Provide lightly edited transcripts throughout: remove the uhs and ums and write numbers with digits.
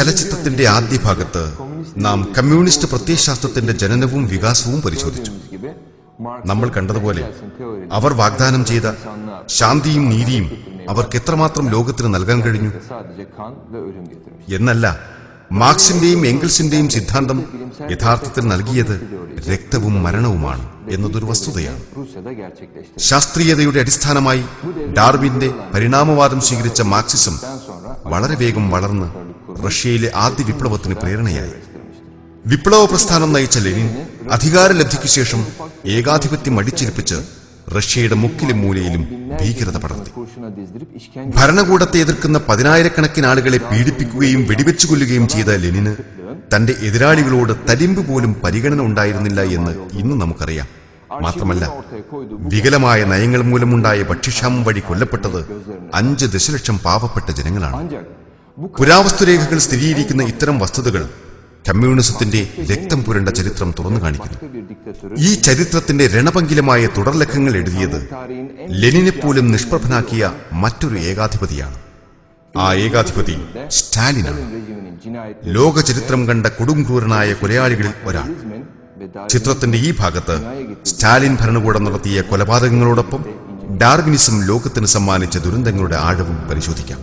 ചലച്ചിത്രത്തിന്റെ ആദ്യ ഭാഗത്ത് നാം കമ്മ്യൂണിസ്റ്റ് പ്രത്യയശാസ്ത്രത്തിന്റെ ജനനവും വികാസവും പരിശോധിച്ചു. നമ്മൾ കണ്ടതുപോലെ അവർ വാഗ്ദാനം ചെയ്ത ശാന്തിയും നീതിയും അവർക്ക് എത്രമാത്രം ലോകത്തിന് നൽകാൻ കഴിഞ്ഞു എന്നല്ല, മാർക്സിന്റെയും എംഗൽസിന്റെയും സിദ്ധാന്തം യഥാർത്ഥത്തിൽ നൽകിയത് രക്തവും മരണവുമാണ് എന്നതൊരു വസ്തുതയാണ്. ശാസ്ത്രീയതയുടെ അടിസ്ഥാനമായി ഡാർവിന്റെ പരിണാമവാദം സ്വീകരിച്ച മാർക്സിസം വളരെ വേഗം വളർന്ന് റഷ്യയിലെ ആദ്യ വിപ്ലവത്തിന് പ്രേരണയായി. വിപ്ലവ പ്രസ്ഥാനം നയിച്ച ലെനിൻ അധികാരലബ്ധിക്ക് ശേഷം ഏകാധിപത്യം അടിച്ചേൽപ്പിച്ച് റഷ്യയുടെ മുക്കിലും മൂലയിലും ഭീകരത പടർത്തി. ഭരണകൂടത്തെ എതിർക്കുന്ന 10,000-കണക്കിന് ആളുകളെ പീഡിപ്പിക്കുകയും വെടിവെച്ചു കൊല്ലുകയും ചെയ്ത ലെനിന് തന്റെ എതിരാളികളോട് തരിമ്പ് പോലും പരിഗണന ഉണ്ടായിരുന്നില്ല എന്ന് ഇന്ന് നമുക്കറിയാം. മാത്രമല്ല, വികലമായ നയങ്ങൾ മൂലമുണ്ടായ ഭക്ഷ്യക്ഷാമം വഴി കൊല്ലപ്പെട്ടത് 5 ദശലക്ഷം പാവപ്പെട്ട ജനങ്ങളാണ്. പുരാവസ്തുരേഖകൾ സ്ഥിരീകരിക്കുന്ന ഇത്തരം വസ്തുതകൾ കമ്മ്യൂണിസത്തിന്റെ രക്തം പുരണ്ട ചരിത്രം തുറന്നു കാണിക്കുന്നു. ഈ ചരിത്രത്തിന്റെ രണപങ്കിലമായ തുടർലക്കങ്ങൾ എഴുതിയത് ലെനിനെപ്പോലും നിഷ്പ്രഭനാക്കിയ മറ്റൊരു ഏകാധിപതിയാണ്. ആ ഏകാധിപതി സ്റ്റാലിനാണ്. ലോക ചരിത്രം കണ്ട കൊടുംക്രൂരനായ കൊലയാളികളിൽ ഒരാൾ. ചിത്രത്തിന്റെ ഈ ഭാഗത്ത് സ്റ്റാലിൻ ഭരണകൂടം നടത്തിയ കൊലപാതകങ്ങളോടൊപ്പം ഡാർവിനിസം ലോകത്തിന് സമ്മാനിച്ച ദുരന്തങ്ങളുടെ ആഴവും പരിശോധിക്കാം.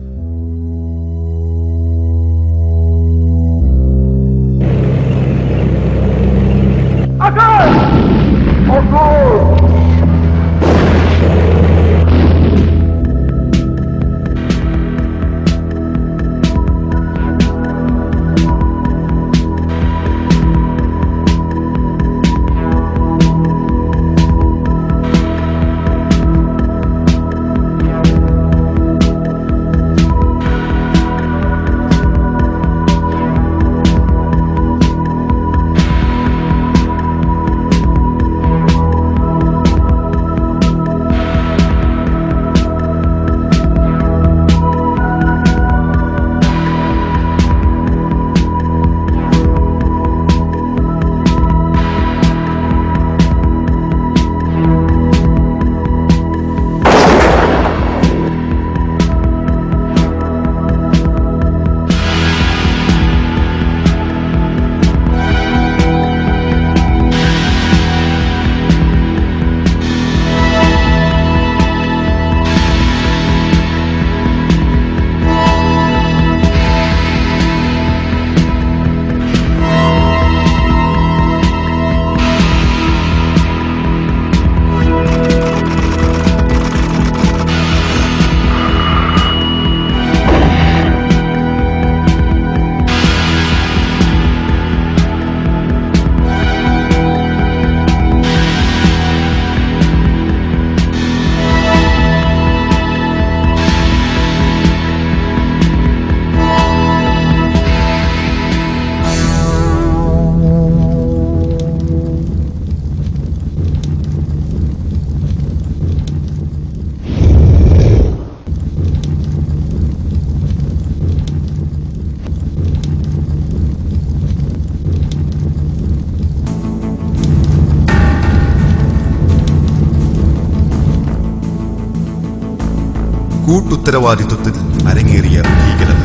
കൂട്ടുത്തരവാദിത്വത്തിൽ അരങ്ങേറിയ ഭീകരത.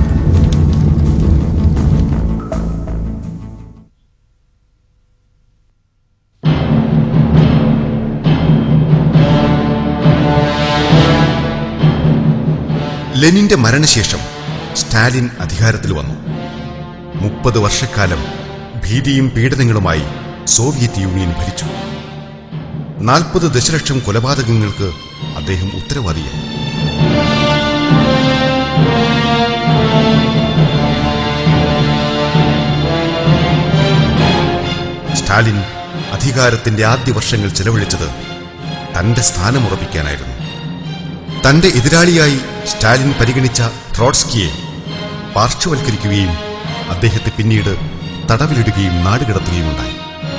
ലെനിന്റെ മരണശേഷം സ്റ്റാലിൻ അധികാരത്തിൽ വന്നു. 30 വർഷക്കാലം ഭീതിയും പീഡനങ്ങളുമായി സോവിയറ്റ് യൂണിയൻ ഭരിച്ചു. 40 ദശലക്ഷം കൊലപാതകങ്ങൾക്ക് അദ്ദേഹം ഉത്തരവാദിയായി. സ്റ്റാലിൻ അധികാരത്തിന്റെ ആദ്യ വർഷങ്ങൾ ചെലവഴിച്ചത് തന്റെ സ്ഥാനമുറപ്പിക്കാനായിരുന്നു. തന്റെ എതിരാളിയായി സ്റ്റാലിൻ പരിഗണിച്ച ട്രോട്സ്കിയെ പാർശ്വവൽക്കരിക്കുകയും അദ്ദേഹത്തെ പിന്നീട് തടവിലിടുകയും നാടുകടത്തുകയുമുണ്ടായി.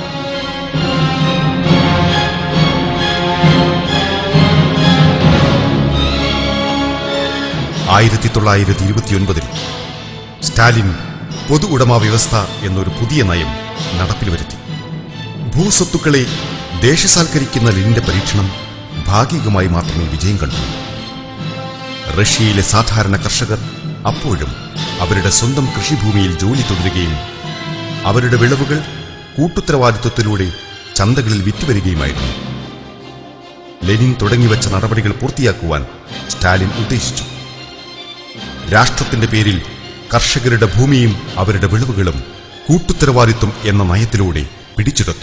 1929 സ്റ്റാലിൻ പൊതു ഉടമ വ്യവസ്ഥ എന്നൊരു പുതിയ നയം നടപ്പിൽ വരുത്തി. ഭൂസ്വത്തുക്കളെ ദേശസാൽക്കരിക്കുന്ന ലെനിന്റെ പരീക്ഷണം ഭാഗികമായി മാത്രമേ വിജയം കണ്ടു. റഷ്യയിലെ സാധാരണ കർഷകർ അപ്പോഴും അവരുടെ സ്വന്തം കൃഷിഭൂമിയിൽ ജോലി തുടരുകയും അവരുടെ വിളവുകൾ കൂട്ടുത്തരവാദിത്വത്തിലൂടെ ചന്തകളിൽ വിറ്റുവരികയുമായിരുന്നു. ലെനിൻ തുടങ്ങിവെച്ച നടപടികൾ പൂർത്തിയാക്കുവാൻ സ്റ്റാലിൻ ഉദ്ദേശിച്ചു. രാഷ്ട്രത്തിന്റെ പേരിൽ കർഷകരുടെ ഭൂമിയും അവരുടെ വിളവുകളും കൂട്ടുത്തരവാദിത്വം എന്ന നയത്തിലൂടെ പിടിച്ചെടുത്തു.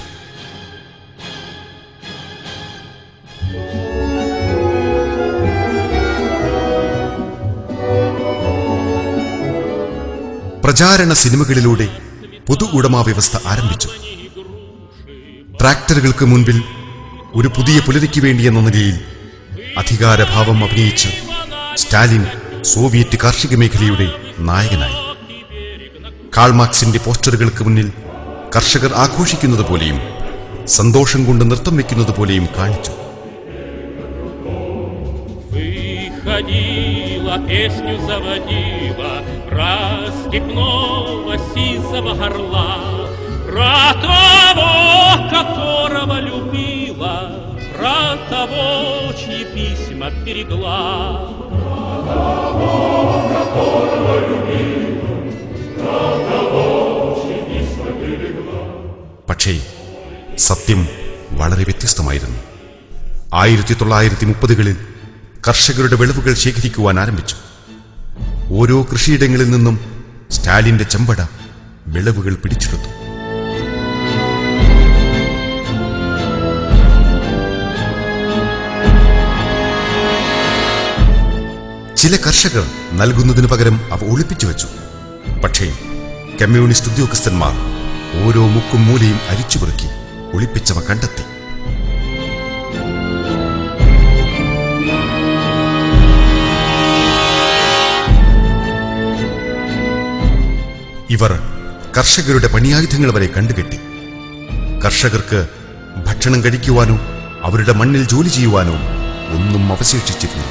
പ്രചാരണ സിനിമകളിലൂടെ പൊതു ഉടമ വ്യവസ്ഥ ആരംഭിച്ചു. ട്രാക്ടറുകൾക്ക് മുൻപിൽ ഒരു പുതിയ പുലരിക്ക് വേണ്ടിയെന്ന നിലയിൽ അധികാരഭാവം അഭിനയിച്ച് സ്റ്റാലിൻ സോവിയറ്റ് കാർഷിക മേഖലയുടെ നായകനായി. കാൾമാർക്സിന്റെ പോസ്റ്ററുകൾക്ക് മുന്നിൽ കർഷകർ ആഘോഷിക്കുന്നത് പോലെയും സന്തോഷം കൊണ്ട് നൃത്തം വെക്കുന്നത് പോലെയും കാണിച്ചു. Песню заводила про степного сизого горла, про того, которого любила, про того, чьи письма берегла. Про того, которого любила, про того, чьи письма берегла. പക്ഷേ സത്യം വളരെ വ്യത്യസ്തമായിരുന്നു. 1930-കളിൽ കർഷകരുടെ വിളവുകൾ ശേഖരിക്കുവാൻ ആരംഭിച്ചു. ഓരോ കൃഷിയിടങ്ങളിൽ നിന്നും സ്റ്റാലിന്റെ ചെമ്പട വിളവുകൾ പിടിച്ചെടുത്തു. ചില കർഷകർ നൽകുന്നതിനു പകരം അവ ഒളിപ്പിച്ചു വെച്ചു. പക്ഷേ കമ്മ്യൂണിസ്റ്റ് ഉദ്യോഗസ്ഥന്മാർ ഓരോ മുക്കും മൂലയും അരിച്ചുപെറുക്കി ഒളിപ്പിച്ചവ കണ്ടെത്തി. ഇവർ കർഷകരുടെ പണിയായുധങ്ങൾ വരെ കണ്ടുകെട്ടി. കർഷകർക്ക് ഭക്ഷണം കഴിക്കുവാനോ അവരുടെ മണ്ണിൽ ജോലി ചെയ്യുവാനോ ഒന്നും അവശേഷിച്ചിരുന്നില്ല.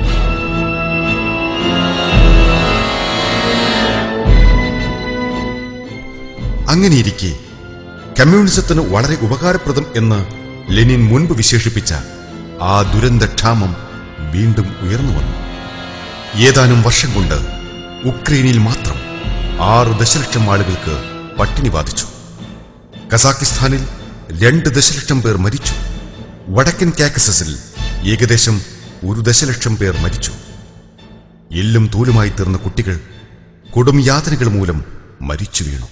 അങ്ങനെയിരിക്കെ കമ്മ്യൂണിസത്തിന് വളരെ ഉപകാരപ്രദം എന്ന് ലെനിൻ മുൻപ് വിശേഷിപ്പിച്ച ആ ദുരന്തക്ഷാമം വീണ്ടും ഉയർന്നു വന്നു. ഏതാനും വർഷം കൊണ്ട് ഉക്രൈനിൽ മാത്രം 6 ദശലക്ഷം ആളുകൾക്ക് പട്ടിണി ബാധിച്ചു. കസാക്കിസ്ഥാനിൽ 2 ദശലക്ഷം പേർ മരിച്ചു. വടക്കൻ കാക്കസസിൽ ഏകദേശം 1 ദശലക്ഷം പേർ മരിച്ചു. എല്ലും തൂലുമായി തീർന്ന കുട്ടികൾ കൊടും യാതനകൾ മൂലം മരിച്ചു വീണു.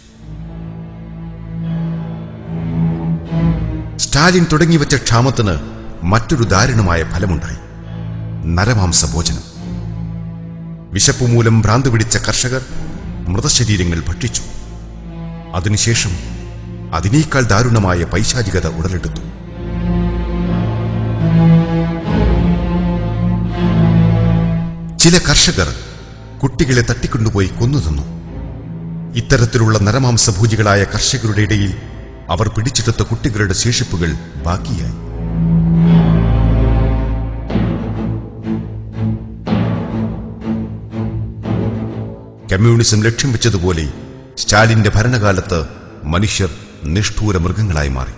സ്റ്റാലിൻ തുടങ്ങിവെച്ച ക്ഷാമത്തിന് മറ്റൊരു ദാരുണമായ ഫലമുണ്ടായി: നരമാംസ ഭോജനം. വിശപ്പുമൂലം ഭ്രാന്ത് പിടിച്ച കർഷകർ മൃതശരീരങ്ങൾ ഭക്ഷിച്ചു. അതിനുശേഷം അതിനേക്കാൾ ദാരുണമായ പൈശാചികത ഉടലെടുത്തു. ചില കർഷകർ കുട്ടികളെ തട്ടിക്കൊണ്ടുപോയി കൊന്നുതിന്നു. ഇത്തരത്തിലുള്ള നരമാംസഭൂജികളായ കർഷകരുടെ ഇടയിൽ അവർ പിടിച്ചെടുത്ത കുട്ടികളുടെ ശേഷിപ്പുകൾ ബാക്കിയായി. കമ്മ്യൂണിസം ലക്ഷ്യം വെച്ചതുപോലെ സ്റ്റാലിന്റെ ഭരണകാലത്ത് മനുഷ്യർ നിഷ്ഠൂര മൃഗങ്ങളായി മാറി.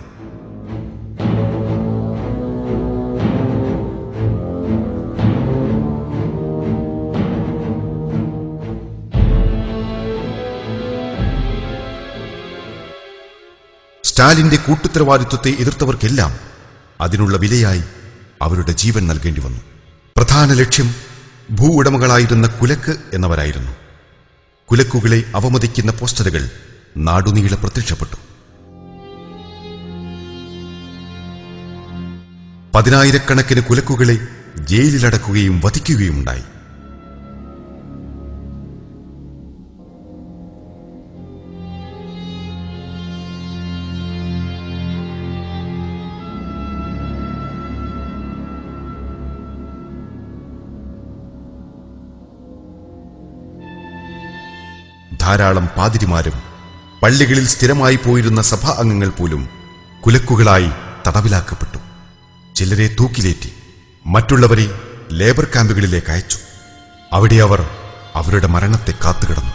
സ്റ്റാലിന്റെ കൂട്ടുത്തരവാദിത്വത്തെ എതിർത്തവർക്കെല്ലാം അതിനുള്ള വിലയായി അവരുടെ ജീവൻ നൽകേണ്ടി വന്നു. പ്രധാന ലക്ഷ്യം ഭൂ ഉടമകളായിരുന്ന കുലക്ക് എന്നവരായിരുന്നു. കുലക്കുകളെ അവമതിക്കുന്ന പോസ്റ്ററുകൾ നാടുനീളെ പ്രത്യക്ഷപ്പെട്ടു. 10,000-കണക്കിന് കുലക്കുകളെ ജയിലിലടക്കുകയും വധിക്കുകയുമുണ്ടായി. ധാരാളം പാതിരിമാരും പള്ളികളിൽ സ്ഥിരമായി പോയിരുന്ന സഭാ അംഗങ്ങൾ പോലും കുലക്കുകളായി തടവിലാക്കപ്പെട്ടു. ചിലരെ തൂക്കിലേറ്റി, മറ്റുള്ളവരെ ലേബർ ക്യാമ്പുകളിലേക്ക് അയച്ചു. അവിടെ അവർ അവരുടെ മരണത്തെ കാത്തുകിടന്നു.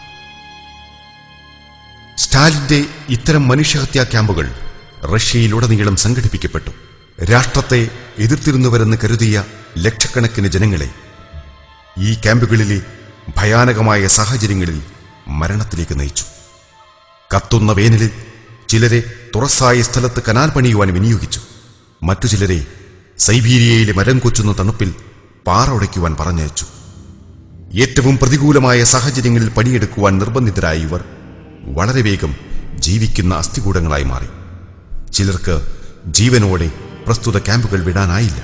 സ്റ്റാലിന്റെ ഇത്തരം മനുഷ്യഹത്യാ ക്യാമ്പുകൾ റഷ്യയിലുടനീളം സംഘടിപ്പിക്കപ്പെട്ടു. രാഷ്ട്രത്തെ എതിർത്തിരുന്നവരെന്ന് കരുതിയ ലക്ഷക്കണക്കിന് ജനങ്ങളെ ഈ ക്യാമ്പുകളിലെ ഭയാനകമായ സാഹചര്യങ്ങളിൽ മരണത്തിലേക്ക് നയിച്ചു. കത്തുന്ന വേനലിൽ ചിലരെ തുറസായ സ്ഥലത്ത് കനാൽ പണിയുവാൻ വിനിയോഗിച്ചു. മറ്റു ചിലരെ സൈബീരിയയിലെ മരം കൊച്ചുന്ന തണുപ്പിൽ പാറ ഉടയ്ക്കുവാൻ പറഞ്ഞയച്ചു. ഏറ്റവും പ്രതികൂലമായ സാഹചര്യങ്ങളിൽ പണിയെടുക്കുവാൻ നിർബന്ധിതരായ ഇവർ വളരെ വേഗം ജീവിക്കുന്ന അസ്ഥികൂടങ്ങളായി മാറി. ചിലർക്ക് ജീവനോടെ പ്രസ്തുത ക്യാമ്പുകൾ വിടാനായില്ല.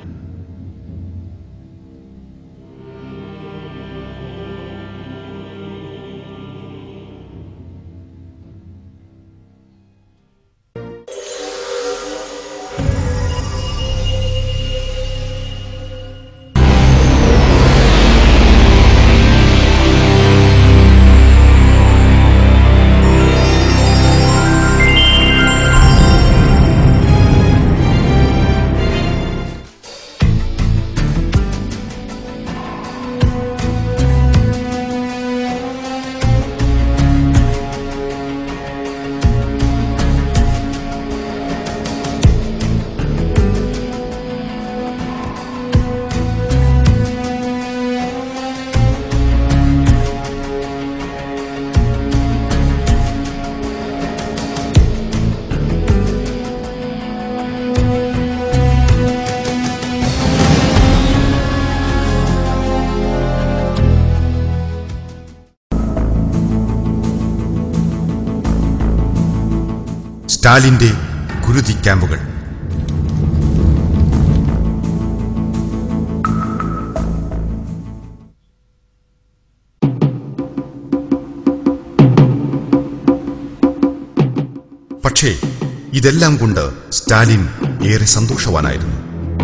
സ്റ്റാലിന്റെ കുരുതി ക്യാമ്പുകൾ. പക്ഷേ ഇതെല്ലാം കൊണ്ട് സ്റ്റാലിൻ ഏറെ സന്തോഷവാനായിരുന്നു.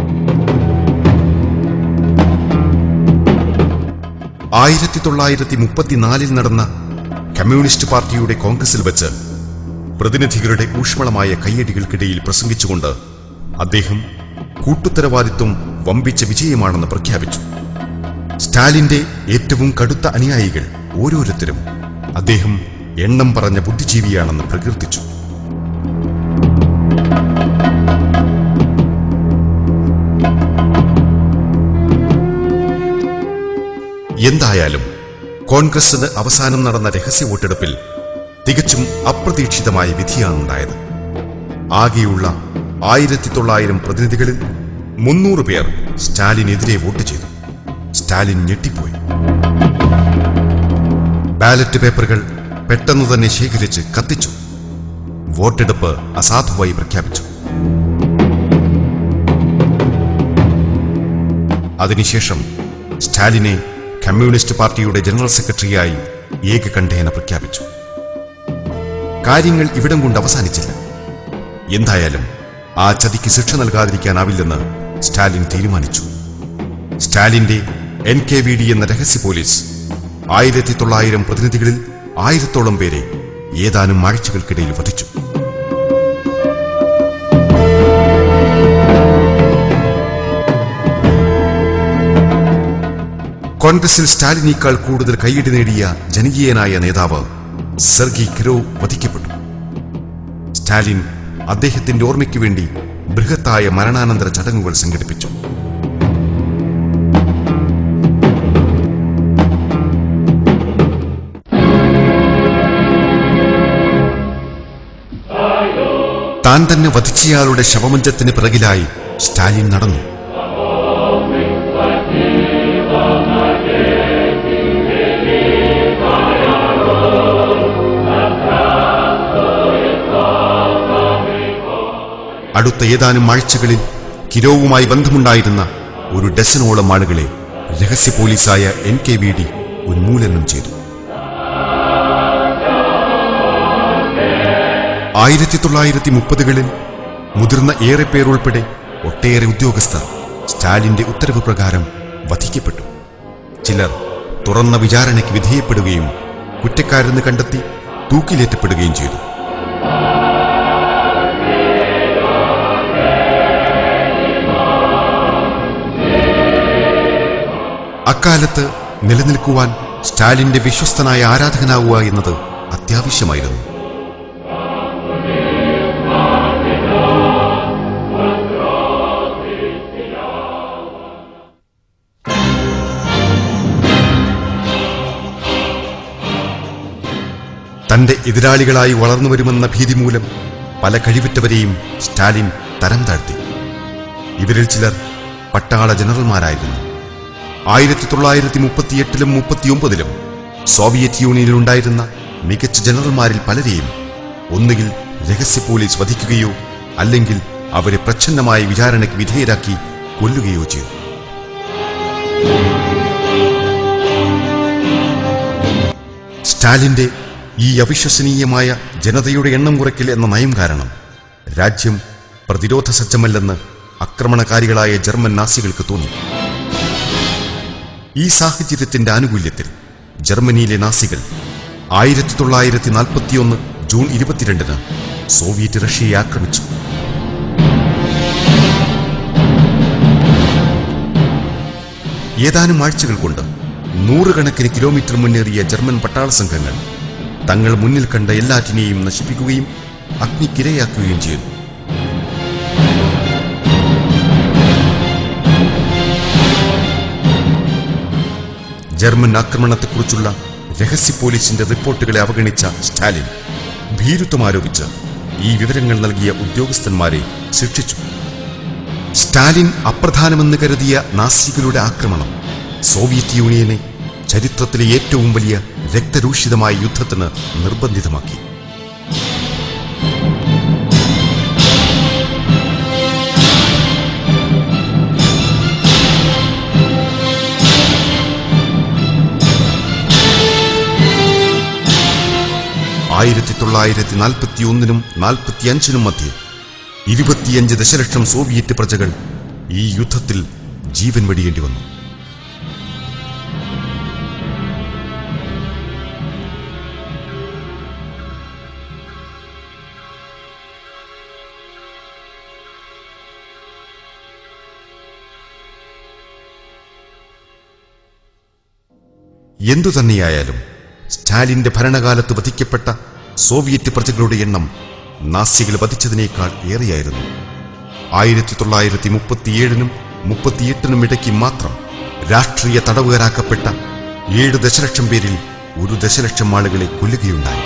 1934 നടന്ന കമ്മ്യൂണിസ്റ്റ് പാർട്ടിയുടെ കോൺഗ്രസിൽ വെച്ച് പ്രതിനിധികളുടെ ഊഷ്മളമായ കയ്യടികൾക്കിടയിൽ പ്രസംഗിച്ചുകൊണ്ട് അദ്ദേഹം കൂട്ടുത്തരവാദിത്വം വമ്പിച്ച വിജയമാണെന്ന് പ്രഖ്യാപിച്ചു. സ്റ്റാലിന്റെ ഏറ്റവും കടുത്ത അനുയായികൾ ഓരോരുത്തരും അദ്ദേഹം എണ്ണം പറഞ്ഞ ബുദ്ധിജീവിയാണെന്ന് പ്രകീർത്തിച്ചു. എന്തായാലും കോൺഗ്രസിന് അവസാനം നടന്ന രഹസ്യ വോട്ടെടുപ്പിൽ തികച്ചും അപ്രതീക്ഷിതമായ വിധിയാണുണ്ടായത്. ആകെയുള്ള 1900 പ്രതിനിധികളിൽ 300 പേർ സ്റ്റാലിനെതിരെ വോട്ട് ചെയ്തു. സ്റ്റാലിൻ ഞെട്ടിപ്പോയി. ബാലറ്റ് പേപ്പറുകൾ പെട്ടെന്ന് തന്നെ ശേഖരിച്ച് കത്തിച്ചു. വോട്ടെടുപ്പ് അസാധുവായി പ്രഖ്യാപിച്ചു. അതിനുശേഷം സ്റ്റാലിനെ കമ്മ്യൂണിസ്റ്റ് പാർട്ടിയുടെ ജനറൽ സെക്രട്ടറിയായി ഏകകണ്ഠേന പ്രഖ്യാപിച്ചു. കാര്യങ്ങൾ ഇവിടം കൊണ്ട് അവസാനിച്ചില്ല. എന്തായാലും ആ ചതിക്ക് ശിക്ഷ നൽകാതിരിക്കാനാവില്ലെന്ന് സ്റ്റാലിൻ തീരുമാനിച്ചു. സ്റ്റാലിന്റെ NKVD എന്ന രഹസ്യ പോലീസ് 1900 പ്രതിനിധികളിൽ 1000-ഓളം പേരെ ഏതാനും ആഴ്ചകൾക്കിടയിൽ വധിച്ചു. കോൺഗ്രസിൽ സ്റ്റാലിനേക്കാൾ കൂടുതൽ കയ്യടി നേടിയ ജനകീയനായ നേതാവ് സെർഗി കിരോവ് വധിക്കപ്പെട്ടു. സ്റ്റാലിൻ അദ്ദേഹത്തിന്റെ ഓർമ്മയ്ക്ക് വേണ്ടി ബൃഹത്തായ മരണാനന്തര ചടങ്ങുകൾ സംഘടിപ്പിച്ചു. താൻ തന്നെ വധിച്ചയാളുടെ ശവമഞ്ചത്തിന് പിറകിലായി സ്റ്റാലിൻ നടന്നു. അടുത്ത ഏതാനും ആഴ്ചകളിൽ കിരോവുമായി ബന്ധമുണ്ടായിരുന്ന ഒരു ഡസനോളം ആളുകളെ രഹസ്യ പോലീസായ NKVD ഉന്മൂലനം ചെയ്തു. 1930കളിൽ മുതിർന്ന ഏറെ പേരുൾപ്പെടെ ഒട്ടേറെ ഉദ്യോഗസ്ഥർ സ്റ്റാലിന്റെ ഉത്തരവ് പ്രകാരം വധിക്കപ്പെട്ടു. ചിലർ തുറന്ന വിചാരണയ്ക്ക് വിധേയപ്പെടുകയും കുറ്റക്കാരെന്ന് കണ്ടെത്തി തൂക്കിലേറ്റപ്പെടുകയും ചെയ്തു. അക്കാലത്ത് നിലനിൽക്കുവാൻ സ്റ്റാലിന്റെ വിശ്വസ്തനായ ആരാധകനാവുക എന്നത് അത്യാവശ്യമായിരുന്നു. തന്റെ എതിരാളികളായി വളർന്നു വരുമെന്ന ഭീതി മൂലം പല കഴിവുറ്റവരെയും സ്റ്റാലിൻ തരം താഴ്ത്തി. ഇവരിൽ ചിലർ പട്ടാള ജനറൽമാരായിരുന്നു. 1938-ലും 39-ലും സോവിയറ്റ് യൂണിയനിലുണ്ടായിരുന്ന മികച്ച ജനറൽമാരിൽ പലരെയും ഒന്നുകിൽ രഹസ്യ പോലീസ് വധിക്കുകയോ അല്ലെങ്കിൽ അവരെ പ്രച്ഛന്നമായ വിചാരണയ്ക്ക് വിധേയരാക്കി കൊല്ലുകയോ ചെയ്തു. സ്റ്റാലിന്റെ ഈ അവിശ്വസനീയമായ ജനതയുടെ എണ്ണം കുറയ്ക്കൽ എന്ന നയം കാരണം രാജ്യം പ്രതിരോധ സജ്ജമല്ലെന്ന് ആക്രമണകാരികളായ ജർമ്മൻ നാസികൾക്ക് തോന്നി. ഈ സാഹചര്യത്തിന്റെ ആനുകൂല്യത്തിൽ ജർമ്മനിയിലെ നാസികൾ 1941 ജൂൺ 22-ന് സോവിയറ്റ് റഷ്യയെ ആക്രമിച്ചു. ഏതാനും ആഴ്ചകൾ കൊണ്ട് 100 കണക്കിന് കിലോമീറ്റർ മുന്നേറിയ ജർമ്മൻ പട്ടാള സംഘങ്ങൾ തങ്ങൾ മുന്നിൽ കണ്ട എല്ലാറ്റിനെയും നശിപ്പിക്കുകയും അഗ്നിക്കിരയാക്കുകയും ചെയ്തു. ജർമ്മൻ ആക്രമണത്തെക്കുറിച്ചുള്ള രഹസ്യ പോലീസിന്റെ റിപ്പോർട്ടുകളെ അവഗണിച്ച സ്റ്റാലിൻ ഭീരുത്വം ആരോപിച്ച് ഈ വിവരങ്ങൾ നൽകിയ ഉദ്യോഗസ്ഥന്മാരെ ശിക്ഷിച്ചു. സ്റ്റാലിൻ അപ്രധാനമെന്ന് കരുതിയ നാസികളുടെ ആക്രമണം സോവിയറ്റ് യൂണിയനെ ചരിത്രത്തിലെ ഏറ്റവും വലിയ രക്തരൂഷിതമായ യുദ്ധത്തിന് നിർബന്ധിതമാക്കി. നും 45-നും മധ്യേ 25 ദശലക്ഷം സോവിയറ്റ് പ്രജകൾ ഈ യുദ്ധത്തിൽ ജീവൻ വെടിയേണ്ടി വന്നു. എന്തുതന്നെയായാലും സ്റ്റാലിന്റെ ഭരണകാലത്ത് വധിക്കപ്പെട്ട സോവിയറ്റ് പ്രജകളുടെ എണ്ണം നാസികൾ വധിച്ചതിനേക്കാൾ ഏറെയായിരുന്നു. 1937-നും 38-നും ഇടയ്ക്ക് മാത്രം രാഷ്ട്രീയ തടവുകാരാക്കപ്പെട്ട 7 ദശലക്ഷം പേരിൽ 1 ദശലക്ഷം ആളുകളെ കൊല്ലുകയുണ്ടായി.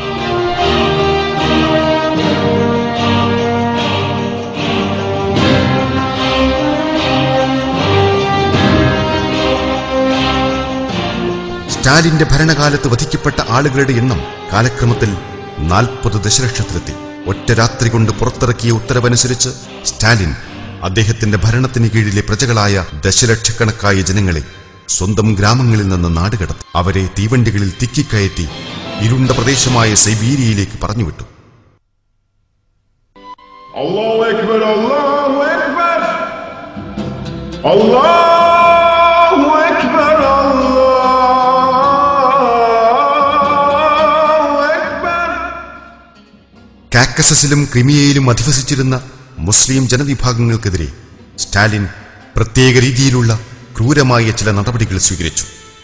സ്റ്റാലിന്റെ ഭരണകാലത്ത് വധിക്കപ്പെട്ട ആളുകളുടെ എണ്ണം കാലക്രമത്തിൽ 40 ദശലക്ഷത്തിലെത്തി. ഒറ്റ രാത്രി കൊണ്ട് പുറത്തിറക്കിയ ഉത്തരവനുസരിച്ച് സ്റ്റാലിൻ അദ്ദേഹത്തിന്റെ ഭരണത്തിന് കീഴിലെ പ്രജകളായ ദശലക്ഷക്കണക്കായ ജനങ്ങളെ സ്വന്തം ഗ്രാമങ്ങളിൽ നിന്ന് നാടുകടത്തി. അവരെ തീവണ്ടികളിൽ തിക്കിക്കയറ്റി ഇരുണ്ട പ്രദേശമായ സൈബീരിയയിലേക്ക് പറഞ്ഞുവിട്ടു. അല്ലാഹു അക്ബർ, അല്ലാഹു അക്ബർ, അല്ലാഹു അക്ബർ, അല്ലാഹു അക്ബർ. കാക്കസസിലും ക്രിമിയയിലും അധിവസിച്ചിരുന്ന മുസ്ലിം ജനവിഭാഗങ്ങൾക്കെതിരെ സ്റ്റാലിൻ പ്രത്യേക രീതിയിലുള്ള ക്രൂരമായ ചില നടപടികൾ സ്വീകരിച്ചു.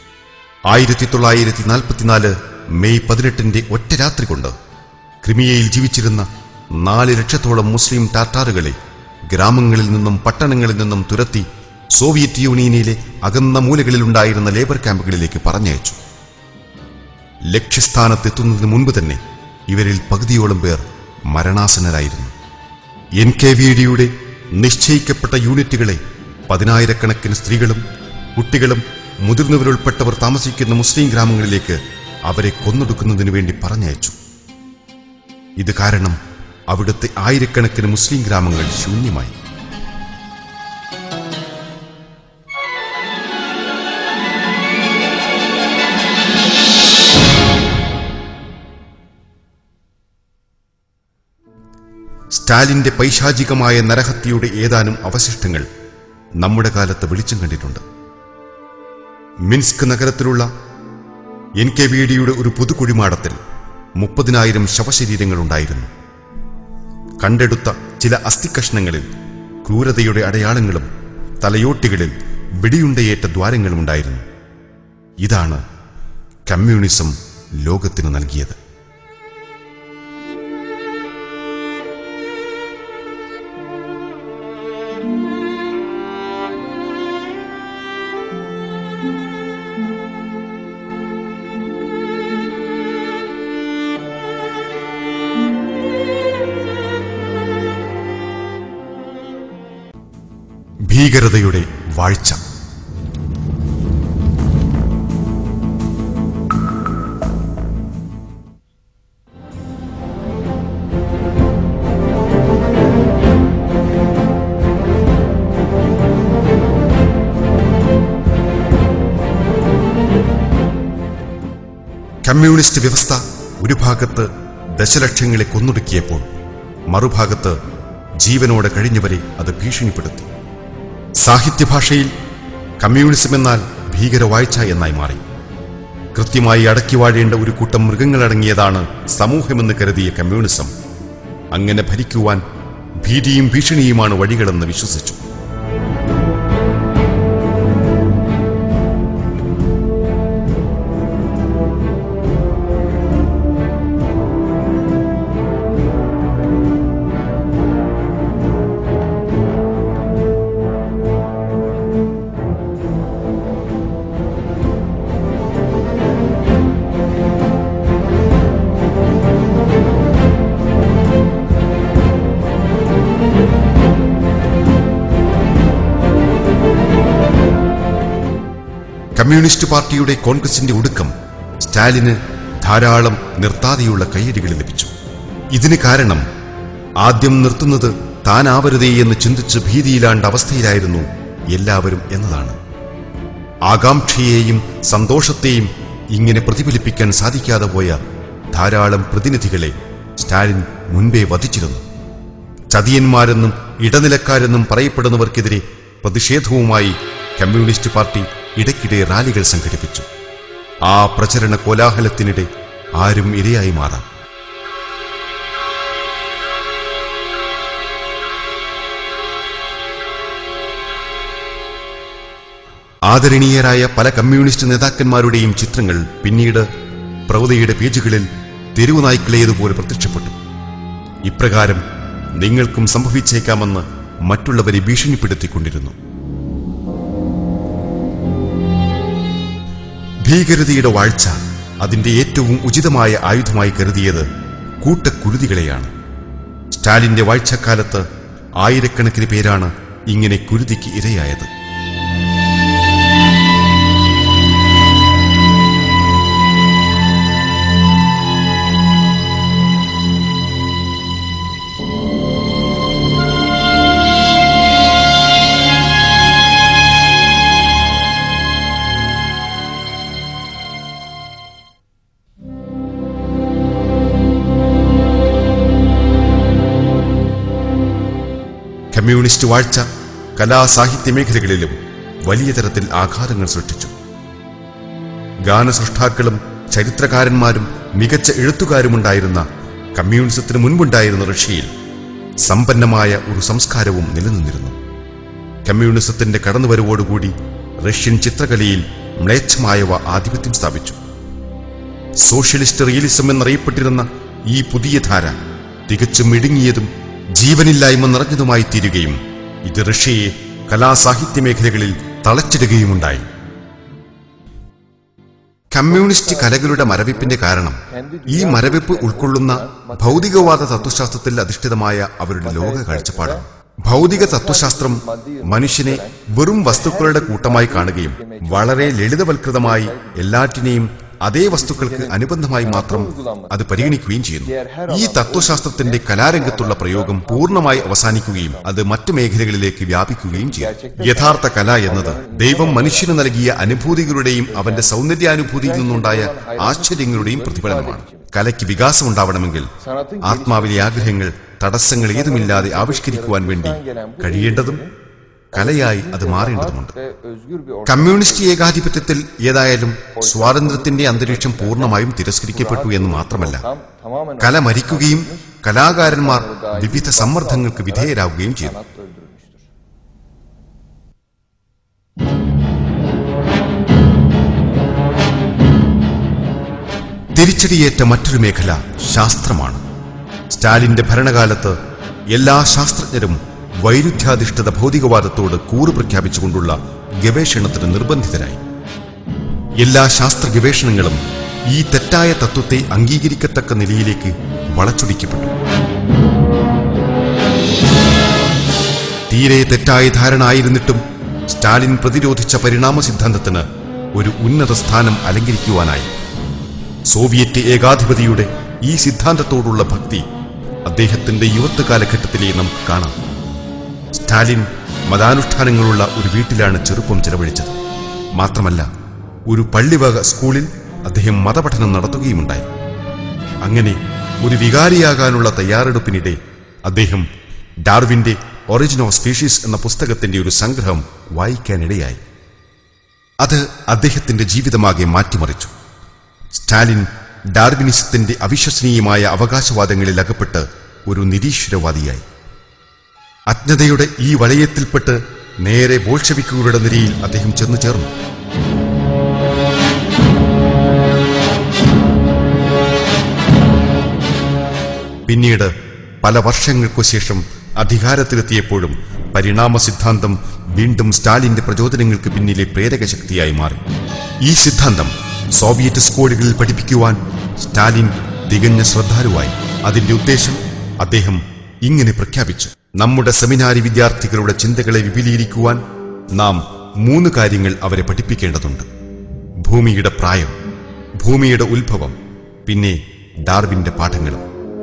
1944 മെയ് 18-ന്റെ ഒറ്റ രാത്രി കൊണ്ട് ക്രിമിയയിൽ ജീവിച്ചിരുന്ന 4 ലക്ഷത്തോളം മുസ്ലിം ടാറ്റാറുകളെ ഗ്രാമങ്ങളിൽ നിന്നും പട്ടണങ്ങളിൽ നിന്നും തുരത്തി സോവിയറ്റ് യൂണിയനിലെ അകന്ന മൂലകളിലുണ്ടായിരുന്ന ലേബർ ക്യാമ്പുകളിലേക്ക് പറഞ്ഞയച്ചു. ലക്ഷ്യസ്ഥാനത്തെത്തുന്നതിന് മുൻപ് തന്നെ ഇവരിൽ പകുതിയോളം പേർ മരണാസന്നരായിരുന്നു. NKVD-യുടെ നിശ്ചയിക്കപ്പെട്ട യൂണിറ്റുകളെ 10,000-കണക്കിന് സ്ത്രീകളും കുട്ടികളും മുതിർന്നവരുൾപ്പെട്ടവർ താമസിക്കുന്ന മുസ്ലിം ഗ്രാമങ്ങളിലേക്ക് അവരെ കൊന്നൊടുക്കുന്നതിനു വേണ്ടി പറഞ്ഞയച്ചു. ഇത് കാരണം അവിടുത്തെ 1000-കണക്കിന് മുസ്ലിം ഗ്രാമങ്ങൾ ശൂന്യമായി. സ്റ്റാലിന്റെ പൈശാചികമായ നരഹത്യയുടെ ഏതാനും അവശിഷ്ടങ്ങൾ നമ്മുടെ കാലത്ത് വെളിച്ചം കണ്ടിട്ടുണ്ട്. മിൻസ്ക് നഗരത്തിലുള്ള NKVD-യുടെ ഒരു പൊതുകുഴിമാടത്തിൽ 30,000 ശവശരീരങ്ങൾ ഉണ്ടായിരുന്നു. കണ്ടെടുത്ത ചില അസ്ഥിക്കഷ്ണങ്ങളിൽ ക്രൂരതയുടെ അടയാളങ്ങളും തലയോട്ടികളിൽ വെടിയുണ്ടയേറ്റ ദ്വാരങ്ങളും ഉണ്ടായിരുന്നു. ഇതാണ് കമ്മ്യൂണിസം ലോകത്തിന് നൽകിയത്. ഭീകരതയുടെ വാഴ്ച. കമ്മ്യൂണിസ്റ്റ് വ്യവസ്ഥ ഒരു ഭാഗത്ത് ദശലക്ഷങ്ങളെ കൊന്നൊടുക്കിയപ്പോൾ മറുഭാഗത്ത് ജീവനോടെ കഴിഞ്ഞവരെ അത് ഭീഷണിപ്പെടുത്തി. സാഹിത്യഭാഷയിൽ കമ്മ്യൂണിസം എന്നാൽ ഭീകരവാഴ്ച എന്നായി മാറി. കൃത്യമായി അടക്കി വാഴേണ്ട ഒരു കൂട്ടം മൃഗങ്ങളടങ്ങിയതാണ് സമൂഹമെന്ന് കരുതിയ കമ്മ്യൂണിസം അങ്ങനെ ഭരിക്കുവാൻ ഭീതിയും ഭീഷണിയുമാണ് വഴികളെന്ന് വിശ്വസിച്ചു. കമ്മ്യൂണിസ്റ്റ് പാർട്ടിയുടെ കോൺഗ്രസിന്റെ ഒടുക്കം സ്റ്റാലിന് ധാരാളം നിർത്താതെയുള്ള കയ്യടികൾ ലഭിച്ചു. ഇതിന് കാരണം ആദ്യം നിർത്തുന്നത് താനാവരുതേ എന്ന് ചിന്തിച്ച് ഭീതിയിലാണ്ട അവസ്ഥയിലായിരുന്നു എല്ലാവരും എന്നതാണ്. ആകാംക്ഷയെയും സന്തോഷത്തെയും ഇങ്ങനെ പ്രതിഫലിപ്പിക്കാൻ സാധിക്കാതെ പോയ ധാരാളം പ്രതിനിധികളെ സ്റ്റാലിൻ മുൻപേ വധിച്ചിരുന്നു. ചതിയന്മാരെന്നും ഇടനിലക്കാരെന്നും പറയപ്പെടുന്നവർക്കെതിരെ പ്രതിഷേധവുമായി കമ്മ്യൂണിസ്റ്റ് പാർട്ടി ഇടയ്ക്കിടെ റാലികൾ സംഘടിപ്പിച്ചു. ആ പ്രചരണ കോലാഹലത്തിനിടെ ആരും ഇരയായി മാറാം. ആദരണീയരായ പല കമ്മ്യൂണിസ്റ്റ് നേതാക്കന്മാരുടെയും ചിത്രങ്ങൾ പിന്നീട് പ്രൗഢിയുടെ പേജുകളിൽ തെരുവുനായ്ക്കളേതുപോലെ പ്രത്യക്ഷപ്പെട്ടു. ഇപ്രകാരം നിങ്ങൾക്കും സംഭവിച്ചേക്കാമെന്ന് മറ്റുള്ളവരെ ഭീഷണിപ്പെടുത്തിക്കൊണ്ടിരുന്നു. ഭീകരതയുടെ വാഴ്ച അതിന്റെ ഏറ്റവും ഉചിതമായ ആയുധമായി കരുതിയത് കൂട്ടക്കുരുതികളെയാണ്. സ്റ്റാലിന്റെ വാഴ്ചക്കാലത്ത് ആയിരക്കണക്കിന് പേരാണ് ഇങ്ങനെ കുരുതിക്ക് ഇരയായത്. കമ്മ്യൂണിസ്റ്റ് വാഴ്ച കലാസാഹിത്യ മേഖലകളിലും വലിയ തരത്തിൽ ആഘാതങ്ങൾ സൃഷ്ടിച്ചു. ഗാനസൃഷ്ടാക്കളും ചരിത്രകാരന്മാരും മികച്ച എഴുത്തുകാരുമുണ്ടായിരുന്ന കമ്മ്യൂണിസത്തിന് മുൻപുണ്ടായിരുന്ന റഷ്യയിൽ സമ്പന്നമായ ഒരു സംസ്കാരവും നിലനിന്നിരുന്നു. കമ്മ്യൂണിസത്തിന്റെ കടന്നുവരവോടുകൂടി റഷ്യൻ ചിത്രകലയിൽ മ്ലേച്ഛമായവ ആധിപത്യം സ്ഥാപിച്ചു. സോഷ്യലിസ്റ്റ് റിയലിസം എന്നറിയപ്പെട്ടിരുന്ന ഈ പുതിയ ധാര തികച്ചും ഇടുങ്ങിയതും ജീവനില്ലായ്മ നിറഞ്ഞതുമായി തീരുകയും ഇത് റഷ്യയെ കലാസാഹിത്യ മേഖലകളിൽ തളച്ചിടുകയുമുണ്ടായി. കമ്മ്യൂണിസ്റ്റ് കലകളുടെ മരവിപ്പിന്റെ കാരണം ഈ മരവിപ്പ് ഉൾക്കൊള്ളുന്ന ഭൗതികവാദ തത്വശാസ്ത്രത്തിൽ അധിഷ്ഠിതമായ അവരുടെ ലോക കാഴ്ചപ്പാടാണ്. ഭൗതിക തത്വശാസ്ത്രം മനുഷ്യനെ വെറും വസ്തുക്കളുടെ കൂട്ടമായി കാണുകയും വളരെ ലളിതവൽകൃതമായി എല്ലാറ്റിനെയും അതേ വസ്തുക്കൾക്ക് അനുബന്ധമായി മാത്രം അത് പരിഗണിക്കുകയും ചെയ്യുന്നു. ഈ തത്വശാസ്ത്രത്തിന്റെ കലാരംഗത്തുള്ള പ്രയോഗം പൂർണ്ണമായി അവസാനിക്കുകയും അത് മറ്റു മേഖലകളിലേക്ക് വ്യാപിക്കുകയും ചെയ്യും. യഥാർത്ഥ കല എന്നത് ദൈവം മനുഷ്യന് നൽകിയ അനുഭൂതികളുടെയും അവന്റെ സൗന്ദര്യാനുഭൂതിയിൽ നിന്നുണ്ടായ ആശ്ചര്യങ്ങളുടെയും പ്രതിഫലനമാണ്. കലയ്ക്ക് വികാസം ഉണ്ടാവണമെങ്കിൽ ആത്മാവിലെ ആഗ്രഹങ്ങൾ തടസ്സങ്ങൾ ഏതുമില്ലാതെ ആവിഷ്കരിക്കുവാൻ വേണ്ടി കഴിയേണ്ടതും കലയായി അത് മാറേണ്ടതുണ്ട്. കമ്മ്യൂണിസ്റ്റ് ഏകാധിപത്യത്തിൽ ഏതായാലും സ്വാതന്ത്ര്യത്തിന്റെ അന്തരീക്ഷം പൂർണ്ണമായും തിരസ്കരിക്കപ്പെട്ടു എന്ന് മാത്രമല്ല, കല മരിക്കുകയും കലാകാരന്മാർ വിവിധ സമ്മർദ്ദങ്ങൾക്ക് വിധേയരാകുകയും ചെയ്തു. തിരിച്ചടിയേറ്റ മറ്റൊരു മേഖല ശാസ്ത്രമാണ്. സ്റ്റാലിന്റെ ഭരണകാലത്ത് എല്ലാ ശാസ്ത്രജ്ഞരും വൈരുദ്ധ്യാധിഷ്ഠിത ഭൗതികവാദത്തോട് കൂറ് പ്രഖ്യാപിച്ചുകൊണ്ടുള്ള ഗവേഷണത്തിന് നിർബന്ധിതരായി. എല്ലാ ശാസ്ത്ര ഗവേഷണങ്ങളും ഈ തെറ്റായ തത്വത്തെ അംഗീകരിക്കത്തക്ക നിലയിലേക്ക് വളച്ചൊടിക്കപ്പെട്ടു. തീരെ തെറ്റായ ധാരണ ആയിരുന്നിട്ടും സ്റ്റാലിൻ പ്രതിരോധിച്ച പരിണാമ സിദ്ധാന്തത്തിന് ഒരു ഉന്നത സ്ഥാനം അലങ്കരിക്കുവാനായി. സോവിയറ്റ് ഏകാധിപതിയുടെ ഈ സിദ്ധാന്തത്തോടുള്ള ഭക്തി അദ്ദേഹത്തിന്റെ യുവത്വ കാലഘട്ടത്തിലെ നമുക്ക് കാണാം. സ്റ്റാലിൻ മതാനുഷ്ഠാനങ്ങളുള്ള ഒരു വീട്ടിലാണ് ചെറുപ്പം ചെലവഴിച്ചത്. മാത്രമല്ല, ഒരു പള്ളിവക സ്കൂളിൽ അദ്ദേഹം മതപഠനം നടത്തുകയുമുണ്ടായി. അങ്ങനെ ഒരു വികാരിയാകാനുള്ള തയ്യാറെടുപ്പിനിടെ അദ്ദേഹം ഡാർവിന്റെ ഒറിജിൻ ഓഫ് സ്പീഷീസ് എന്ന പുസ്തകത്തിന്റെ ഒരു സംഗ്രഹം വായിക്കാനിടയായി. അത് അദ്ദേഹത്തിന്റെ ജീവിതമാകെ മാറ്റിമറിച്ചു. സ്റ്റാലിൻ ഡാർവിനിസത്തിന്റെ അവിശ്വസനീയമായ അവകാശവാദങ്ങളിൽ അകപ്പെട്ട് ഒരു നിരീശ്വരവാദിയായി. അജ്ഞതയുടെ ഈ വലയത്തിൽപ്പെട്ട് നേരെ ബോൾഷെവിക്കുകളുടെ നിരയിൽ അദ്ദേഹം ചെന്നു ചേർന്നു. പിന്നീട് പല വർഷങ്ങൾക്കു ശേഷം അധികാരത്തിലെത്തിയപ്പോഴും പരിണാമ സിദ്ധാന്തം വീണ്ടും സ്റ്റാലിന്റെ പ്രചോദനങ്ങൾക്ക് പിന്നിലെ പ്രേരകശക്തിയായി മാറി. ഈ സിദ്ധാന്തം സോവിയറ്റ് സ്കൂളുകളിൽ പഠിപ്പിക്കുവാൻ സ്റ്റാലിൻ തികഞ്ഞ ശ്രദ്ധാലുവായി. അതിന്റെ ഉദ്ദേശം അദ്ദേഹം ഇങ്ങനെ പ്രഖ്യാപിച്ചു: നമ്മുടെ സെമിനാരി വിദ്യാർത്ഥികളുടെ ചിന്തകളെ വിപുലീകരിക്കുവാൻ നാം 3 കാര്യങ്ങൾ അവരെ പഠിപ്പിക്കേണ്ടതുണ്ട്. ഭൂമിയുടെ പ്രായം, ഭൂമിയുടെ ഉത്ഭവം, പിന്നെ ഡാർവിന്റെ പാഠങ്ങളും.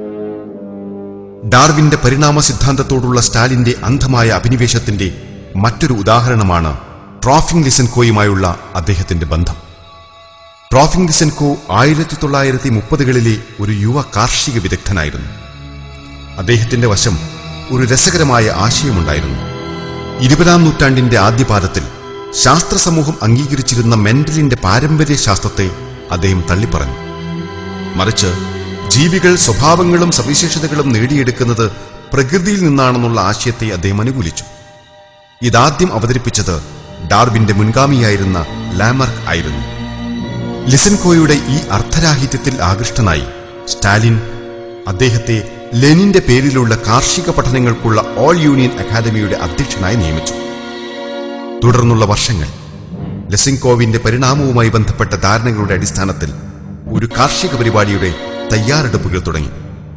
ഡാർവിന്റെ പരിണാമ സിദ്ധാന്തത്തോടുള്ള സ്റ്റാലിന്റെ അന്ധമായ അഭിനിവേശത്തിന്റെ മറ്റൊരു ഉദാഹരണമാണ് ട്രോഫിം ലിസൻകോയുമായുള്ള അദ്ദേഹത്തിന്റെ ബന്ധം. ട്രോഫിം ലിസൻകോ 1930കളിലെ ഒരു യുവ കാർഷിക വിദഗ്ധനായിരുന്നു. അദ്ദേഹത്തിന്റെ വശം ഒരു രസകരമായ ആശയമുണ്ടായിരുന്നു. 20ാം നൂറ്റാണ്ടിന്റെ ആദ്യപാദത്തിൽ ശാസ്ത്ര സമൂഹം അംഗീകരിച്ചിരുന്ന മെന്റലിന്റെ പാരമ്പര്യ ശാസ്ത്രത്തെ അദ്ദേഹം തള്ളിപ്പറഞ്ഞു. മറിച്ച് ജീവികൾ സ്വഭാവങ്ങളും സവിശേഷതകളും നേടിയെടുക്കുന്നത് പ്രകൃതിയിൽ നിന്നാണെന്നുള്ള ആശയത്തെ അദ്ദേഹം അനുകൂലിച്ചു. ഇതാദ്യം അവതരിപ്പിച്ചത് ഡാർവിന്റെ മുൻഗാമിയായിരുന്ന ലാമർക്ക് ആയിരുന്നു. ലിസൻകോയുടെ ഈ അർത്ഥരാഹിത്യത്തിൽ ആകൃഷ്ടനായി സ്റ്റാലിൻ അദ്ദേഹത്തെ ലെനിന്റെ പേരിലുള്ള കാർഷിക പഠനങ്ങൾക്കുള്ള ഓൾ യൂണിയൻ അക്കാദമിയുടെ അധ്യക്ഷനായി നിയമിച്ചു. തുടർന്നുള്ള വർഷങ്ങൾ ലിസൻകോവിന്റെ പരിണാമവുമായി ബന്ധപ്പെട്ട ധാരണകളുടെ അടിസ്ഥാനത്തിൽ ഒരു കാർഷിക പരിപാടിയുടെ തയ്യാറെടുപ്പുകൾ തുടങ്ങി.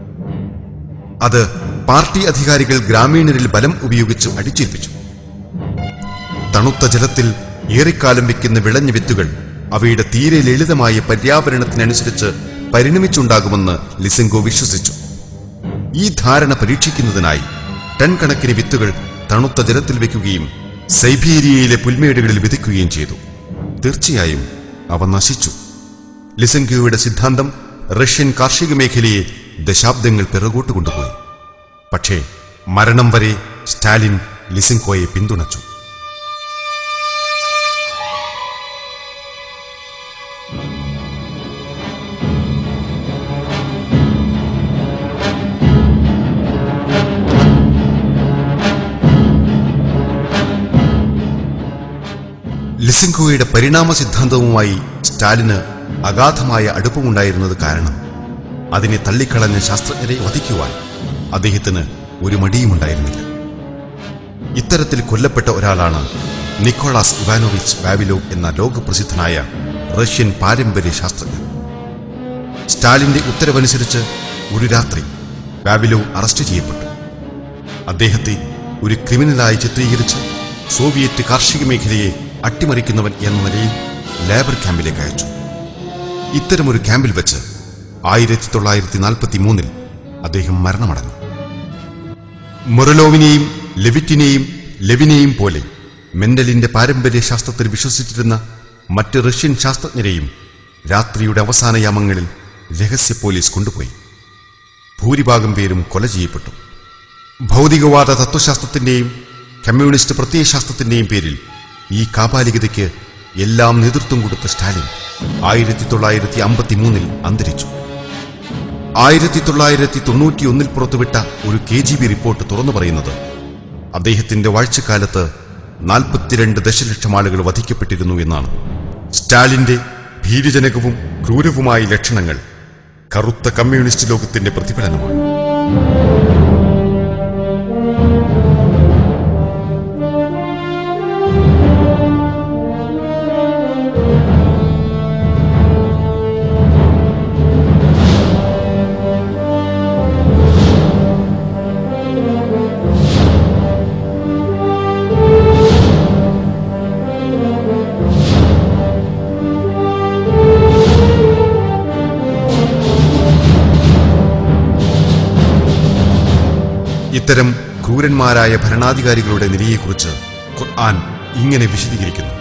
അത് പാർട്ടി അധികാരികൾ ഗ്രാമീണരിൽ ബലം ഉപയോഗിച്ച് അടിച്ചേൽപ്പിച്ചു. തണുത്ത ജലത്തിൽ ഏറെക്കാലം വെക്കുന്ന വിളഞ്ഞ വിത്തുകൾ അവയുടെ തീരെ ലളിതമായ പര്യാവരണത്തിനനുസരിച്ച് പരിണമിച്ചുണ്ടാകുമെന്ന് ലിസൻകോ വിശ്വസിച്ചു. ഈ ധാരണ പരീക്ഷിക്കുന്നതിനായി ടൺ കണക്കിന് വിത്തുകൾ തണുത്ത ജലത്തിൽ വെക്കുകയും സൈബീരിയയിലെ പുൽമേടുകളിൽ വിതയ്ക്കുകയും ചെയ്തു. തീർച്ചയായും അവ നശിച്ചു. ലിസൻകോയുടെ സിദ്ധാന്തം റഷ്യൻ കാർഷിക മേഖലയെ ദശാബ്ദങ്ങൾ പിറകോട്ട് കൊണ്ടുപോയി. പക്ഷേ മരണം വരെ സ്റ്റാലിൻ ലിസൻകോയെ പിന്തുണച്ചു. ലിസൻകോയുടെ പരിണാമ സിദ്ധാന്തവുമായി സ്റ്റാലിന് അഗാധമായ അടുപ്പമുണ്ടായിരുന്നത് കാരണം അതിനെ തള്ളിക്കളഞ്ഞ ശാസ്ത്രജ്ഞരെ വധിക്കുവാൻ അദ്ദേഹത്തിന് ഒരു മടിയുമുണ്ടായിരുന്നില്ല. ഇത്തരത്തിൽ കൊല്ലപ്പെട്ട ഒരാളാണ് നിക്കോളാസ് ഇവാനോവിച്ച് വാവിലോവ് എന്ന ലോകപ്രസിദ്ധനായ റഷ്യൻ പാരമ്പര്യ ശാസ്ത്രജ്ഞൻ. സ്റ്റാലിന്റെ ഉത്തരവനുസരിച്ച് ഒരു രാത്രി വാവിലോവ് അറസ്റ്റ് ചെയ്യപ്പെട്ടു. അദ്ദേഹത്തെ ഒരു ക്രിമിനലായി ചിത്രീകരിച്ച് സോവിയറ്റ് കാർഷിക മേഖലയെ അട്ടിമറിക്കുന്നവൻ എന്ന നിലയിൽ ലേബർ ക്യാമ്പിലേക്ക് അയച്ചു. ഇത്തരമൊരു ക്യാമ്പിൽ വെച്ച് 1943 അദ്ദേഹം മരണമടഞ്ഞു. മൊറലോവിനെയും ലെവിനെയും പോലെ മെന്റലിന്റെ പാരമ്പര്യ ശാസ്ത്രത്തിൽ വിശ്വസിച്ചിരുന്ന മറ്റ് റഷ്യൻ ശാസ്ത്രജ്ഞരെയും രാത്രിയുടെ അവസാന യാമങ്ങളിൽ രഹസ്യ പോലീസ് കൊണ്ടുപോയി. ഭൂരിഭാഗം പേരും കൊല ചെയ്യപ്പെട്ടു. ഭൗതികവാദ തത്വശാസ്ത്രത്തിന്റെയും കമ്മ്യൂണിസ്റ്റ് പ്രത്യയശാസ്ത്രത്തിന്റെയും പേരിൽ ഈ കാപാലികതയ്ക്ക് എല്ലാം നേതൃത്വം കൊടുത്ത സ്റ്റാലിൻ 1953 അന്തരിച്ചു. 1991 പുറത്തുവിട്ട ഒരു KGB റിപ്പോർട്ട് തുറന്നു പറയുന്നത് അദ്ദേഹത്തിന്റെ വാഴ്ചക്കാലത്ത് 42 ദശലക്ഷം ആളുകൾ വധിക്കപ്പെട്ടിരുന്നു എന്നാണ്. സ്റ്റാലിന്റെ ഭീതിജനകവും ക്രൂരവുമായ ലക്ഷണങ്ങൾ കറുത്ത കമ്മ്യൂണിസ്റ്റ് ലോകത്തിന്റെ പ്രതിഫലനമാണ്. ഇത്തരം ക്രൂരന്മാരായ ഭരണാധികാരികളുടെ നിലയെക്കുറിച്ച് ഖുർആൻ ഇങ്ങനെ വിശദീകരിക്കുന്നു: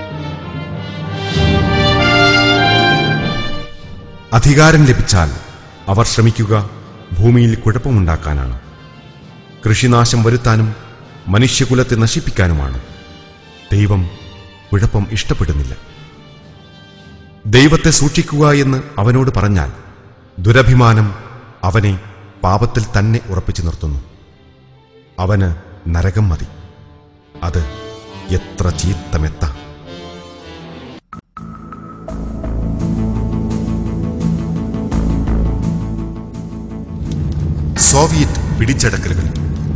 അധികാരം ലഭിച്ചാൽ അവർ ശ്രമിക്കുക ഭൂമിയിൽ കുഴപ്പമുണ്ടാക്കാനാണ്, കൃഷിനാശം വരുത്താനും മനുഷ്യകുലത്തെ നശിപ്പിക്കാനുമാണ്. ദൈവം കുഴപ്പം ഇഷ്ടപ്പെടുന്നില്ല. ദൈവത്തെ സൂക്ഷിക്കുക എന്ന് അവനോട് പറഞ്ഞാൽ ദുരഭിമാനം അവനെ പാപത്തിൽ തന്നെ ഉറപ്പിച്ചു നിർത്തുന്നു. അവന് നരകം മതി, അത് എത്ര ചീത്തമെത്ത. സോവിയറ്റ് പിടിച്ചടക്കലുകൾ.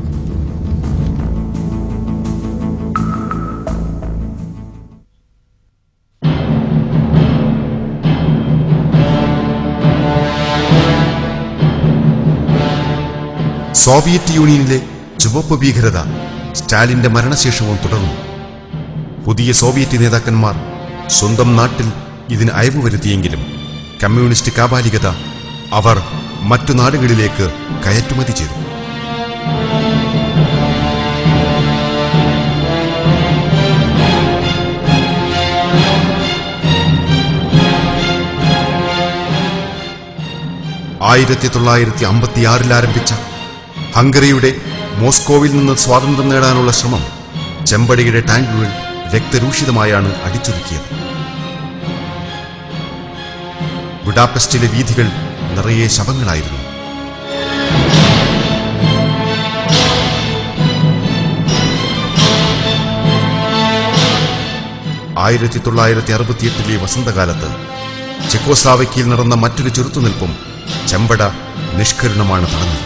സോവിയറ്റ് യൂണിയനിലെ ചുവപ്പ് ഭീകരത സ്റ്റാലിന്റെ മരണശേഷവും തുടർന്നു. പുതിയ സോവിയറ്റ് നേതാക്കന്മാർ സ്വന്തം നാട്ടിൽ ഇതിന് അയവ് വരുത്തിയെങ്കിലും കമ്മ്യൂണിസ്റ്റ് കാബാലികത അവർ മറ്റു നാടുകളിലേക്ക് കയറ്റുമതി ചെയ്തു. ആരംഭിച്ച ഹംഗറിയുടെ മോസ്കോവിൽ നിന്ന് സ്വാതന്ത്ര്യം നേടാനുള്ള ശ്രമം ചെമ്പടിയുടെ ടാങ്കുകൾ രക്തരൂഷിതമായാണ് അടിച്ചൊതുക്കിയത്. ബുഡാപെസ്റ്റിലെ വീഥികൾ നിറയെ ശവങ്ങളായിരുന്നു. ലെ വസന്തകാലത്ത് ചെക്കോസ്ലാവയ്ക്കയിൽ നടന്ന മറ്റൊരു ചെറുത്തുനിൽപ്പും ചെമ്പട നിഷ്കരുണമാണ് തടഞ്ഞത്.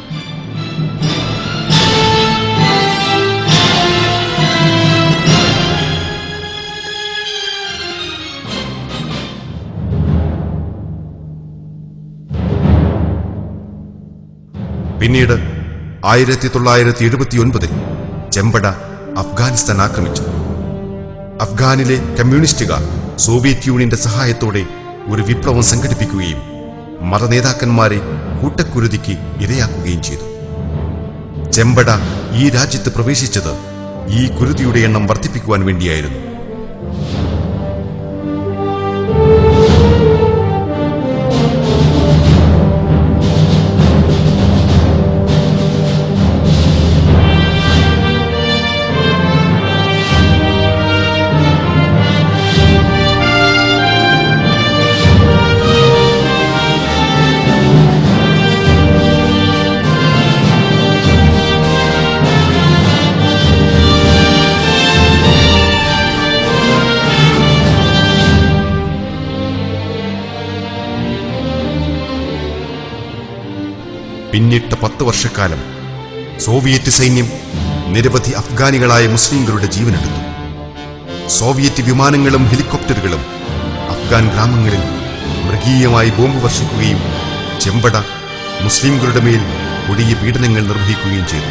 പിന്നീട് 1979 ചെമ്പട അഫ്ഗാനിസ്ഥാൻ ആക്രമിച്ചു. അഫ്ഗാനിലെ കമ്മ്യൂണിസ്റ്റുകാർ സോവിയറ്റ് യൂണിയന്റെ സഹായത്തോടെ ഒരു വിപ്ലവം സംഘടിപ്പിക്കുകയും മതനേതാക്കന്മാരെ കൂട്ടക്കുരുതിക്ക് ഇരയാക്കുകയും ചെയ്തു. ചെമ്പട ഈ രാജ്യത്ത് പ്രവേശിച്ചത് ഈ കുരുതിയുടെ എണ്ണം വർദ്ധിപ്പിക്കുവാൻ വേണ്ടിയായിരുന്നു. പിന്നിട്ട 10 വർഷക്കാലം സോവിയറ്റ് സൈന്യം നിരവധി അഫ്ഗാനികളായ മുസ്ലിംകളുടെ ജീവനെടുത്തു. സോവിയറ്റ് വിമാനങ്ങളും ഹെലികോപ്റ്ററുകളും അഫ്ഗാൻ ഗ്രാമങ്ങളിൽ മൃഗീയമായി ബോംബ് വർഷിക്കുകയും ചെമ്പട മുസ്ലിംകളുടെ മേൽ കൊടിയ പീഡനങ്ങൾ നിർവഹിക്കുകയും ചെയ്തു.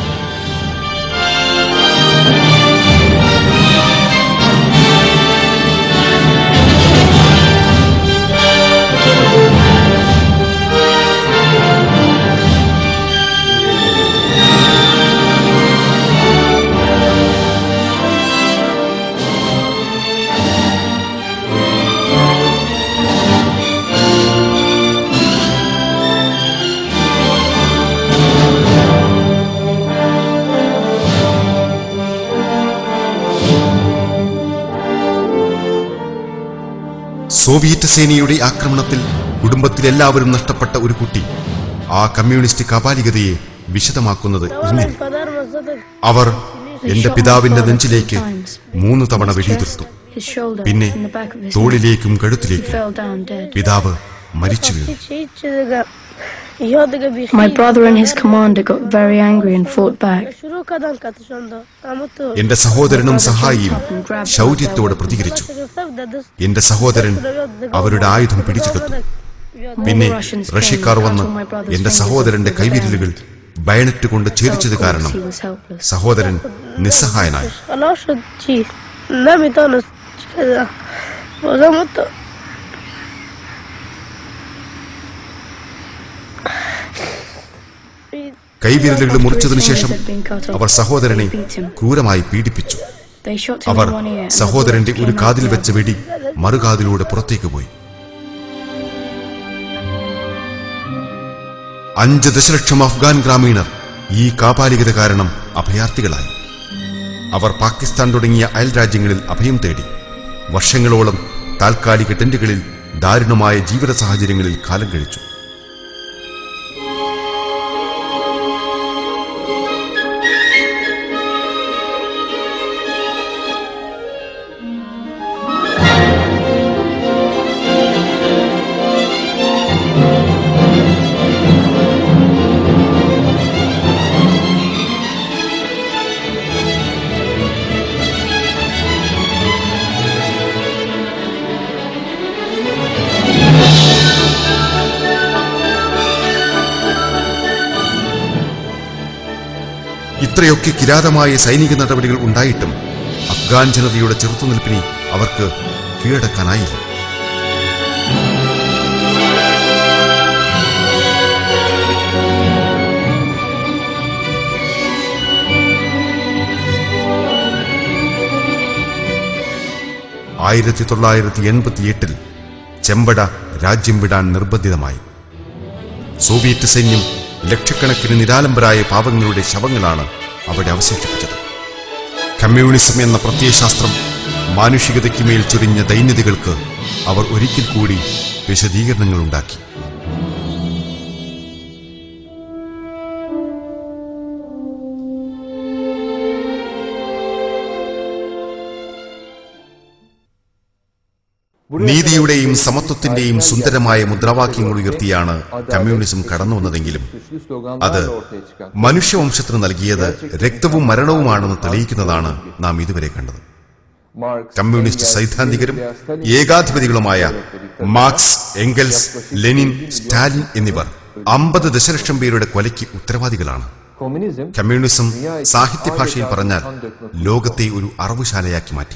സോവിയറ്റ് സേനയുടെ ആക്രമണത്തിൽ കുടുംബത്തിലെല്ലാവരും നഷ്ടപ്പെട്ട ഒരു കുട്ടി ആ കമ്മ്യൂണിസ്റ്റ് കാപാലികതയെ വിശദമാക്കുന്നത് ഇങ്ങനെ: അവർ എന്റെ പിതാവിന്റെ നെഞ്ചിലേക്ക് 3 തവണ വെടിയുതിർത്തു. പിന്നെ തോളിലേക്കും കഴുത്തിലേക്കും. പിതാവ് മരിച്ചു വീണു. My brother and his commander got very angry and fought back. എന്റെ സഹോദരനും സഹായിയും ശൗര്യത്തോടെ പ്രതികരിച്ചു. എന്റെ സഹോദരൻ അവരുടെ ആയുധം പിടിച്ചെടുത്തു. പിന്നെ റഷ്യക്കാർ വന്ന് എന്റെ സഹോദരന്റെ കൈവിരലുകൾ ബയണറ്റ് കൊണ്ട് ഛേദിച്ചത് കാരണം സഹോദരൻ നിസ്സഹായനായി. കൈവിരലുകൾ മുറിച്ചതിനു ശേഷം അവർ സഹോദരനെ ക്രൂരമായി പീഡിപ്പിച്ചു. അവർ സഹോദരന്റെ ഒരു കാതിൽ വെച്ച വെടി മറുകാതിലൂടെ പുറത്തേക്ക് പോയി. 5 ദശലക്ഷം അഫ്ഗാൻ ഗ്രാമീണർ ഈ കാപാലികത കാരണം അഭയാർത്ഥികളായി. അവർ പാകിസ്ഥാൻ തുടങ്ങിയ അയൽ രാജ്യങ്ങളിൽ അഭയം തേടി. വർഷങ്ങളോളം താൽക്കാലിക ടെന്റുകളിൽ ദാരുണമായ ജീവിത സാഹചര്യങ്ങളിൽ കാലം കഴിച്ചു. ഇത്രയൊക്കെ കിരാതമായ സൈനിക നടപടികൾ ഉണ്ടായിട്ടും അഫ്ഗാൻ ജനതയുടെ ചെറുത്തുനിൽപ്പിനെ അവർക്ക് കീഴടക്കാനായില്ല. ആയിരത്തി 1988 ചെമ്പട രാജ്യം വിടാൻ നിർബന്ധിതമായി. സോവിയറ്റ് സൈന്യം ലക്ഷക്കണക്കിന് നിരാലംബരായ പാവങ്ങളുടെ ശവങ്ങളാണ് അവിടെ അവശേഷിപ്പിച്ചത്. കമ്മ്യൂണിസം എന്ന പ്രത്യയശാസ്ത്രം മാനുഷികതയ്ക്ക് മേൽ ചൊരിഞ്ഞ ദൈന്യതകൾക്ക് അവർ ഒരിക്കൽ കൂടി വിശദീകരണങ്ങളുണ്ടാക്കി. നീതിയുടെയും സമത്വത്തിന്റെയും സുന്ദരമായ മുദ്രാവാക്യങ്ങൾ ഉയർത്തിയാണ് കമ്മ്യൂണിസം കടന്നുവന്നതെങ്കിലും അത് മനുഷ്യവംശത്തിന് നൽകിയത് രക്തവും മരണവുമാണെന്ന് തെളിയിക്കുന്നതാണ് നാം ഇതുവരെ കണ്ടത്. കമ്മ്യൂണിസ്റ്റ് സൈദ്ധാന്തികരും ഏകാധിപതികളുമായ മാർക്സ്, എംഗൽസ്, ലെനിൻ, സ്റ്റാലിൻ എന്നിവർ 50 ദശലക്ഷം പേരുടെ കൊലയ്ക്ക് ഉത്തരവാദികളാണ്. കമ്മ്യൂണിസം സാഹിത്യഭാഷയിൽ പറഞ്ഞാൽ ലോകത്തെ ഒരു അറവുശാലയാക്കി മാറ്റി.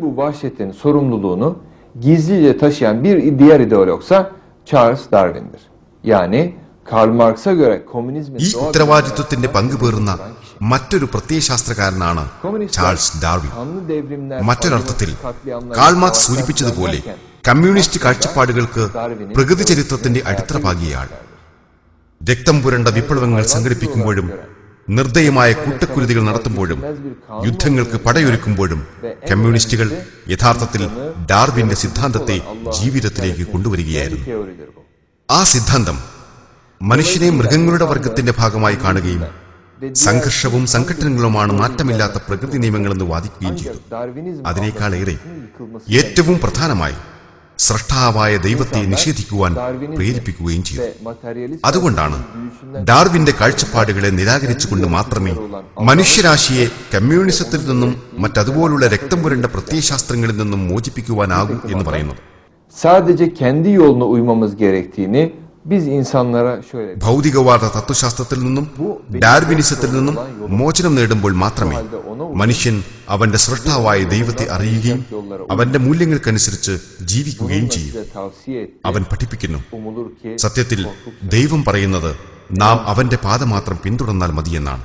gizlice taşıyan bir diğer ideologsa Charles Darwin'dir. Yani Karl Marx'a göre komünizmin ഈ ഉത്തരവാദിത്വത്തിന്റെ പങ്കുപേറുന്ന മറ്റൊരു പ്രത്യയശാസ്ത്രകാരനാണ് ചാൾസ് ഡാർവിൻ. മറ്റൊരർത്ഥത്തിൽ കാൾ മാർക്സ് സൂചിപ്പിച്ചതുപോലെ കമ്മ്യൂണിസ്റ്റ് കാഴ്ചപ്പാടുകൾക്ക് പ്രകൃതി ചരിത്രത്തിന്റെ അടിത്തറ പാകിയ ആൾ. രക്തം പുരണ്ട വിപ്ലവങ്ങൾ സംഘടിപ്പിക്കുമ്പോഴും നിർദ്ദയമായ കൂട്ടക്കുരുതികൾ നടത്തുമ്പോഴും യുദ്ധങ്ങൾക്ക് പടയൊരുക്കുമ്പോഴും കമ്മ്യൂണിസ്റ്റുകൾ യഥാർത്ഥത്തിൽ ഡാർവിന്റെ സിദ്ധാന്തത്തെ ജീവിതത്തിലേക്ക് കൊണ്ടുവരികയായിരുന്നു. ആ സിദ്ധാന്തം മനുഷ്യനെ മൃഗങ്ങളുടെ വർഗത്തിന്റെ ഭാഗമായി കാണുകയും സംഘർഷവും സംഘട്ടനങ്ങളുമാണ് മാറ്റമില്ലാത്ത പ്രകൃതി നിയമങ്ങളെന്ന് വാദിക്കുകയും ചെയ്തു. അതിനേക്കാളേറെ ഏറ്റവും പ്രധാനമായി സ്രഷ്ടാവായ ദൈവത്തെ നിഷേധിക്കുവാൻ പ്രേരിപ്പിക്കുകയും ചെയ്തു. അതുകൊണ്ടാണ് ഡാർവിന്റെ കാഴ്ചപ്പാടുകളെ നിരാകരിച്ചുകൊണ്ട് മാത്രമേ മനുഷ്യരാശിയെ കമ്മ്യൂണിസത്തിൽ നിന്നും മറ്റതുപോലുള്ള രക്തം പുരണ്ട പ്രത്യയശാസ്ത്രങ്ങളിൽ നിന്നും മോചിപ്പിക്കുവാനാകൂ എന്ന് പറയുന്നത്. Sadece kendi yoluna uymamız gerektiğini biz insanlara şöyle ഭൗതികവാദ തത്വശാസ്ത്രത്തിൽ നിന്നും ഡാർവിനിസത്തിൽ നിന്നും മോചനം നേടുമ്പോൾ മാത്രമേ മനുഷ്യൻ അവന്റെ സൃഷ്ടാവായ ദൈവത്തെ അറിയുകയും അവന്റെ മൂല്യങ്ങൾക്കനുസരിച്ച് ജീവിക്കുകയും ചെയ്യും. അവൻ പഠിപ്പിക്കുന്നു, സത്യത്തിൽ ദൈവം പറയുന്നത് നാം അവന്റെ പാത മാത്രം പിന്തുടർന്നാൽ മതിയെന്നാണ്.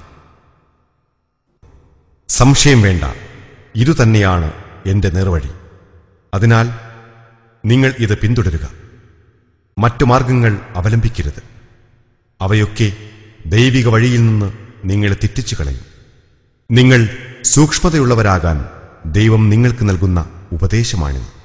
സംശയം വേണ്ട, ഇതുതന്നെയാണ് എന്റെ നേർവഴി. അതിനാൽ നിങ്ങൾ ഇത് പിന്തുടരുക. മറ്റു മാർഗങ്ങൾ അവലംബിക്കരുത്. അവയൊക്കെ ദൈവിക വഴിയിൽ നിന്ന് നിങ്ങളെ തെറ്റിച്ചു കളയും. നിങ്ങൾ സൂക്ഷ്മതയുള്ളവരാകാൻ ദൈവം നിങ്ങൾക്ക് നൽകുന്ന ഉപദേശമാണിത്.